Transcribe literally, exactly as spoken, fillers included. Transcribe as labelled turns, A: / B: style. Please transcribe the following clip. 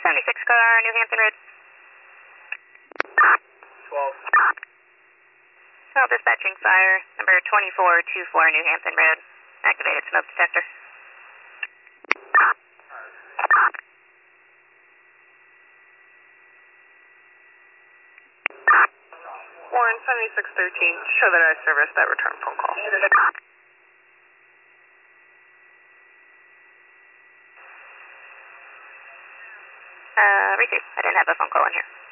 A: seventy-six car, New Hampton Road.
B: twelve.
A: twelve dispatching fire, number twenty-four twenty-four New Hampton Road. Activated smoke detector.
B: Warren, seventy-six thirteen, show that I serviced that return phone call.
A: Uh, receive. I didn't have a phone call in here.